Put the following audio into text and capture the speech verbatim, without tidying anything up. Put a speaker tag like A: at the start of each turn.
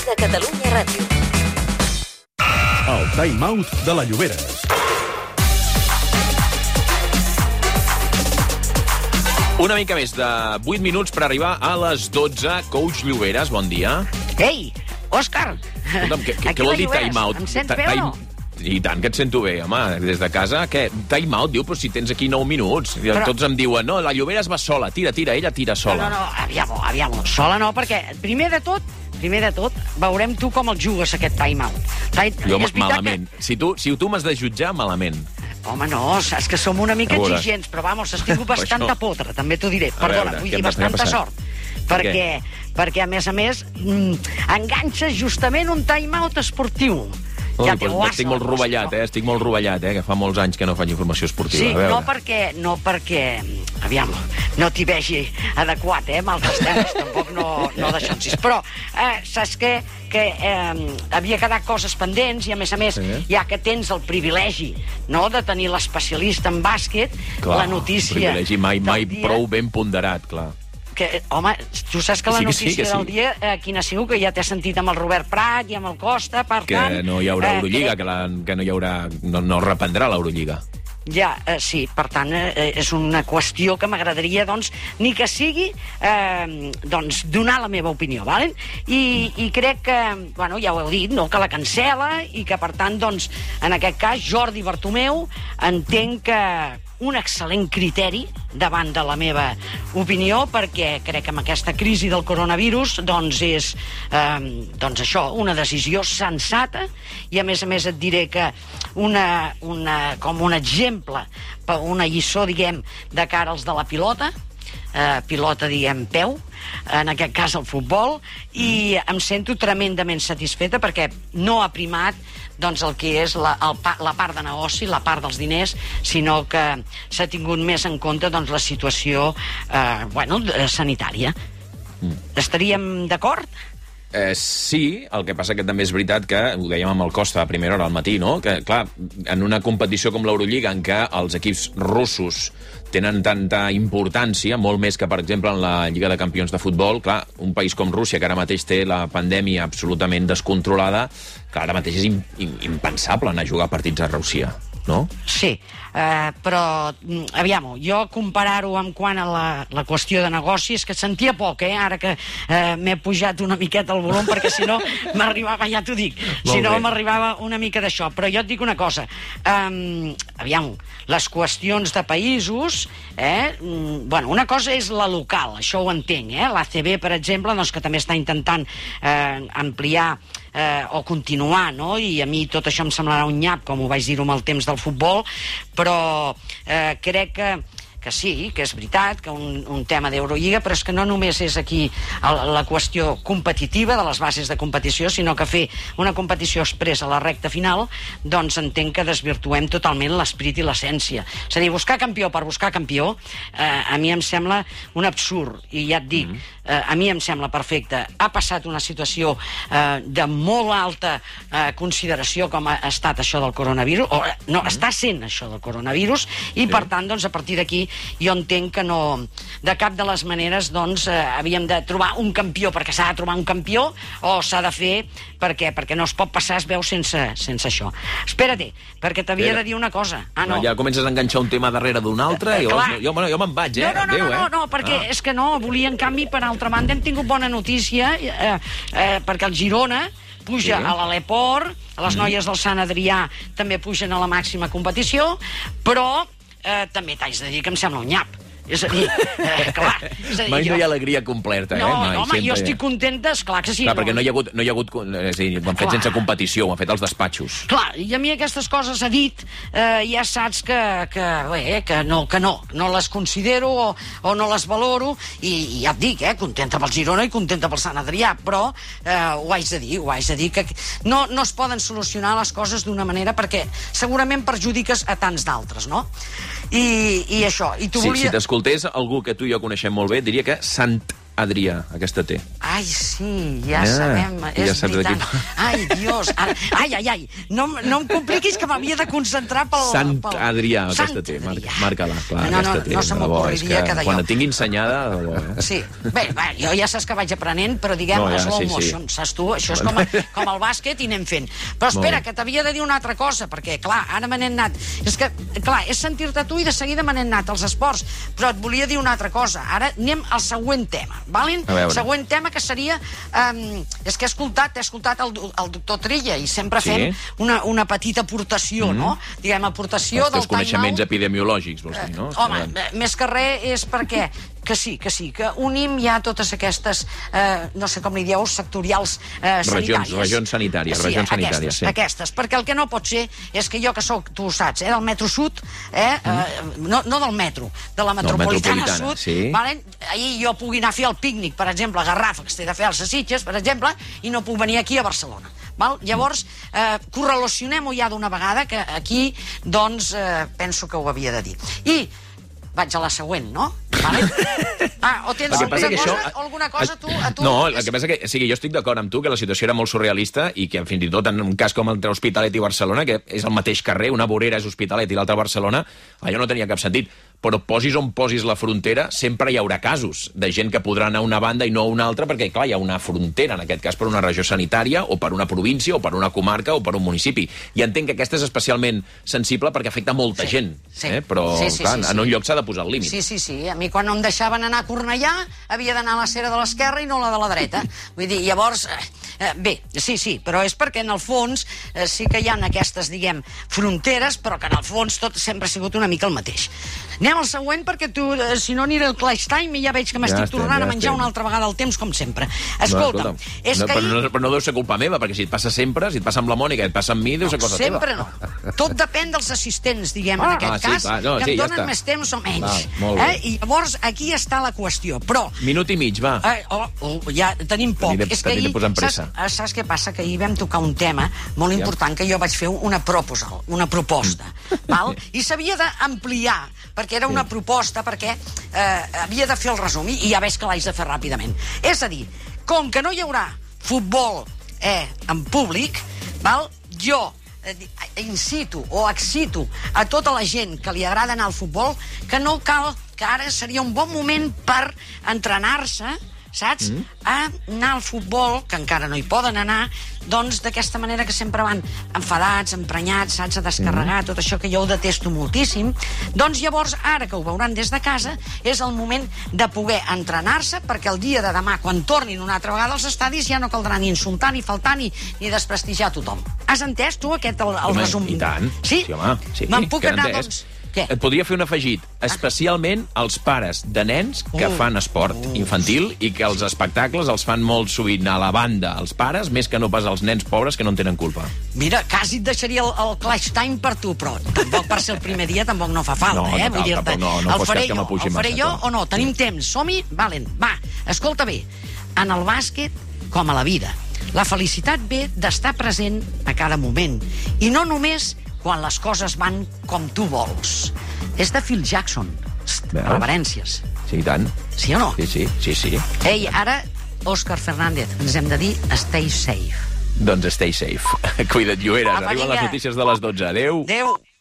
A: de Catalunya Ràdio.
B: El Time Out de la Llobera.
C: Una mica més de vuit minuts per arribar a les dotze. Coach Lloberes, bon dia.
D: Ei, Òscar!
C: Escolta'm, què, què, què vol dir time out?
D: Em sents bé o no?
C: I tant que et sento bé, home, des de casa. Què? Time out? Diu, però si tens aquí nou minuts. Però... Tots em diuen, no, la Llobera es va sola. Tira, tira, ella tira sola.
D: No, no, no, aviam-ho, aviam-ho. Sola no, perquè primer de tot, primer de tot, veurem tu com el jugues, aquest time out.
C: Jo, malament. Que... Si tu, si tu m'has de jutjar, malament.
D: Home, no, saps que som una mica exigents, però vamos, has tingut bastanta potra, també t'ho diré. Perdona, vull dir, bastanta sort. Perquè, perquè, a més a més, enganxes justament un time-out esportiu.
C: Ja estic molt rovellat, eh? Estic molt rovellat, eh? Que fa molts anys que no faig informació esportiva.
D: Sí, no perquè, no perquè, aviam, no t'hi vegi adequat, eh? Amb altres temes, tampoc no, no d'això en sis. Però, eh, saps què? Que eh, havia quedat coses pendents i, a més a més, sí. Ja que tens el privilegi, no?, de tenir l'especialista en bàsquet, clar, la notícia...
C: Privilegi mai, mai dia... prou ben ponderat, clar.
D: Que, home, tu saps que la sí, que notícia sí, que sí. del dia, eh, quina ha sigut, que ja t'he sentit amb el Robert Prat i amb el Costa, per
C: que
D: tant...
C: Que no hi haurà Eurolliga, eh, que, la, que no hi haurà... No, no reprendrà l'Eurolliga.
D: Ja, eh, sí, per tant, eh, és una qüestió que m'agradaria, doncs, ni que sigui, eh, doncs, donar la meva opinió, valen? I, i crec que, bueno, ja ho heu dit, no?, que la cancela i que, per tant, doncs, en aquest cas, Jordi Bartomeu, entenc que un excel·lent criteri davant de la meva opinió, perquè crec que amb aquesta crisi del coronavirus doncs és eh, doncs això, una decisió sensata, i a més a més et diré que una, una, com un exemple, una lliçó, diguem, de cara als de la pilota, eh, pilota, diguem, peu, en aquest cas el futbol, i em sento tremendament satisfeta perquè no ha primat doncs el que és la, el, la part de negoci, la part dels diners, sinó que s'ha tingut més en compte doncs, la situació eh, bueno, sanitària. Mm. Estaríem d'acord?
C: Eh, sí, el que passa que també és veritat que, ho dèiem amb el Costa a primera hora al matí, no?, que, clar, en una competició com l'Eurolliga, en què els equips russos tenen tanta importància, molt més que, per exemple, en la Lliga de Campions de Futbol, clar, un país com Rússia, que ara mateix té la pandèmia absolutament descontrolada, clar, ara mateix és impensable anar a jugar partits a Rússia, no?
D: Sí, eh, però, aviam-ho, jo comparar-ho amb quant a la, la qüestió de negoci és que sentia poc, eh, ara que eh, m'he pujat una miqueta el volum, perquè si no m'arribava, ja t'ho dic, si no m'arribava una mica d'això. Però jo et dic una cosa, eh, aviam, les qüestions de països, eh, bueno, una cosa és la local, això ho entenc, eh, l'A C B, per exemple, doncs, que també està intentant eh, ampliar eh, o continuar, no?, i a mi tot això em semblarà un nyap, com ho vaig dir-ho amb el temps del futbol, però eh, crec que que sí, que és veritat, que un, un tema d'Eurolliga, però és que no només és aquí el, la qüestió competitiva de les bases de competició, sinó que fer una competició expressa a la recta final, doncs entenc que desvirtuem totalment l'esperit i l'essència. És a dir, buscar campió per buscar campió, eh, a mi em sembla un absurd, i ja et dic, eh, a mi em sembla perfecte. Ha passat una situació eh, de molt alta eh, consideració com ha estat això del coronavirus, o no, està sent això del coronavirus, i per tant, doncs, a partir d'aquí jo entenc que no, de cap de les maneres, doncs, eh, havíem de trobar un campió, perquè s'ha de trobar un campió, o s'ha de fer, perquè, perquè no es pot passar, es veu, sense, sense això. Espera't, perquè t'havia de dir una cosa. Ah, no.
C: no. Ja comences a enganxar un tema darrere d'un altre, eh, i jo, jo, jo, jo me'n vaig, eh?
D: No, no, no,
C: Adéu,
D: no, no, no, perquè ah. és que no, volia, en canvi, per altra banda, hem tingut bona notícia, eh, eh, perquè el Girona puja sí. a l'Aleport, a les mm. noies del Sant Adrià també pugen a la màxima competició, però eh, també t'haig de dir que em sembla un nyap. És a dir, eh, clar... És a dir,
C: mai
D: jo...
C: no hi ha alegria completa, eh?
D: No,
C: Mai,
D: no home, jo estic contenta, esclar que sí.
C: Clar, no. perquè no hi ha hagut... No hi ha hagut és a dir, ho han fet clar. sense competició, ho han fet als despatxos.
D: Clar, i a mi aquestes coses ha dit, eh, ja saps que, que, bé, que, no, que no, no les considero o, o no les valoro, i, i ja et dic, eh, contenta pel Girona i contenta pel Sant Adrià, però eh, ho haig de dir, ho haig de dir, que no, no es poden solucionar les coses d'una manera perquè segurament perjudiques a tants d'altres, no? I, i això, i tu
C: sí,
D: volia...
C: Si t'escoltés algú que tu i jo coneixem molt bé, diria que Sant Adrià, aquesta té.
D: Ai, sí, ja
C: Ah,
D: sabem,
C: ja
D: és
C: saps de qui
D: veritat. Ai, Dios, ara- ai, ai, ai, no, em- no em compliquis que m'havia de concentrar pel...
C: Sant
D: pel...
C: Adrià, aquesta
D: Sant
C: té. Marca,
D: Adrià.
C: marca-la, clar,
D: no, no,
C: aquesta té.
D: no se
C: de debò, és
D: m'ocorriria que
C: que
D: d'allò.
C: quan la tingui ensenyada... de debò, eh?
D: Sí, bé, bé, jo ja saps que vaig aprenent, però diguem,
C: No,
D: no,
C: ja,
D: slow
C: sí, sí.
D: motion, saps tu? Això és com, a, com el bàsquet i anem fent. Però espera,
C: Molt bé.
D: que t'havia de dir una altra cosa, perquè, clar, ara me n'he anat. És que, clar, és sentir-te tu i de seguida me n'he anat als esports, però et volia dir una altra cosa. Ara anem al següent tema, valin?
C: A veure.
D: Següent tema que seria... Um, és que he escoltat, he escoltat el, el doctor Trilla i sempre
C: Sí.
D: fem una, una petita aportació, no? Diguem, aportació
C: Els
D: del
C: teus
D: time
C: coneixements
D: out.
C: epidemiològics, vols dir, no?
D: Home, eh, més que res és perquè que sí, que sí, que unim ja totes aquestes, eh, no sé com li dieu, sectorials eh,
C: Regions,
D: sanitàries.
C: regions sanitàries,
D: sí,
C: regions sanitàries,
D: aquestes,
C: sí.
D: Aquestes, perquè el que no pot ser és que jo que sóc, tu ho saps, eh, del metro sud, eh, eh, no, no del metro, de la metropolitana,
C: metropolitana,
D: sud,
C: sí.
D: valen? Ahir jo pugui anar a fer el pícnic, per exemple, a Garraf, que estic de fer als Sitges, per exemple, i no puc venir aquí a Barcelona. Val? Llavors, eh, correlacionem-ho ja d'una vegada, que aquí, doncs, eh, penso que ho havia de dir. I vaig a la següent, no? Vale? Ah, o tens
C: El que
D: alguna
C: passa que
D: cosa,
C: això-
D: alguna cosa tu, a tu...
C: No, el que passa que, sí, que jo estic d'acord amb tu que la situació era molt surrealista i que fins i tot en un cas com entre Hospitalet i Barcelona, que és el mateix carrer, una vorera és Hospitalet i l'altra Barcelona, allò no tenia cap sentit. Però posis on posis la frontera, sempre hi haurà casos de gent que podrà anar a una banda i no a una altra, perquè, clar, hi ha una frontera, en aquest cas per una regió sanitària, o per una província, o per una comarca, o per un municipi. I entenc que aquesta és especialment sensible perquè afecta molta
D: Sí,
C: gent,
D: sí.
C: eh? Però,
D: Sí, sí,
C: clar,
D: sí, sí.
C: en un lloc s'ha de posar el límit.
D: Sí, sí, sí. A mi quan em deixaven anar a Cornellà havia d'anar a la cera de l'esquerra i no a la de la dreta. Vull dir, llavors... Eh, bé, sí, sí, però és perquè en el fons eh, sí que hi ha aquestes, diguem, fronteres, però que en el fons tot sempre ha sigut una mica el mateix. Anem al següent perquè tu, eh, si no aniré al Clash Time i ja veig que m'estic
C: estem,
D: tornant
C: ja
D: a menjar
C: estem.
D: una altra vegada el temps, com sempre.
C: No,
D: Escolta'm,
C: escolta'm,
D: és
C: no,
D: que
C: però,
D: ahir...
C: no, però no deu ser culpa meva, perquè si et passa sempre, si et passa amb la Mònica i et passa amb mi, deu ser cosa
D: Sempre
C: teva.
D: no. Tot depèn dels assistents, diguem, en
C: Ah,
D: aquest
C: ah, sí,
D: cas,
C: clar, no,
D: que
C: sí,
D: em
C: ja
D: donen
C: està.
D: més temps o menys.
C: Val, molt bé.
D: eh? I llavors aquí està la qüestió. Però
C: Minut i mig, va.
D: Eh, oh, oh, ja tenim poc.
C: T'aniré-
D: És que
C: t'aniré
D: ahir,
C: posant
D: saps,
C: pressa.
D: eh, saps què passa? Que ahir vam tocar un tema molt important que jo vaig fer una proposal, una proposta, val? I s'havia d'ampliar, perquè era una proposta, perquè eh, havia de fer el resum, i ja veig que l'haig de fer ràpidament. És a dir, com que no hi haurà futbol eh, en públic, val? Jo eh, incito o excito a tota la gent que li agrada anar al futbol que no cal, que ara seria un bon moment per entrenar-se, saps? Mm. A anar al futbol, que encara no hi poden anar, doncs d'aquesta manera que sempre van enfadats, emprenyats, saps? A descarregar mm. tot això que jo ho detesto moltíssim. Doncs llavors, ara que ho veuran des de casa, és el moment de poder entrenar-se, perquè el dia de demà, quan tornin una altra vegada als estadis, ja no caldrà ni insultar, ni faltar, ni, ni desprestigiar tothom. Has entès, tu, aquest, el, el
C: Home,
D: resum?
C: i tant.
D: Sí?
C: Sí, home, sí,
D: Me'n puc
C: que
D: anar,
C: entès.
D: doncs... Què?
C: Et podria fer un afegit, especialment als pares de nens que
D: Uh.
C: fan esport infantil i que els espectacles els fan molt sovint a la banda als pares, més que no pas als nens pobres que no en tenen culpa.
D: Mira, quasi et deixaria el, el Clash Time per tu, però tampoc per ser el primer dia tampoc no fa falta,
C: No,
D: eh?
C: no cal,
D: Vull dir-te,
C: tampoc no- no
D: el
C: fos
D: faré
C: cas que
D: jo,
C: m'apugi
D: el faré
C: massa,
D: jo
C: clar.
D: o no? Tenim temps, som-hi? Valen, va, escolta bé, en el bàsquet, com a la vida, la felicitat ve d'estar present a cada moment, i no només quan les coses van com tu vols. És de Phil Jackson.
C: Veus?
D: Reverències.
C: Sí, i tant.
D: Sí o no?
C: Sí, sí, sí, sí.
D: Ei, ara, Òscar Fernández, ens hem de dir stay safe.
C: Doncs stay safe. Cuida't, Llueres.
D: Apa,
C: Arriben les
D: vinga.
C: notícies de les dotze. Adéu.
D: Adéu.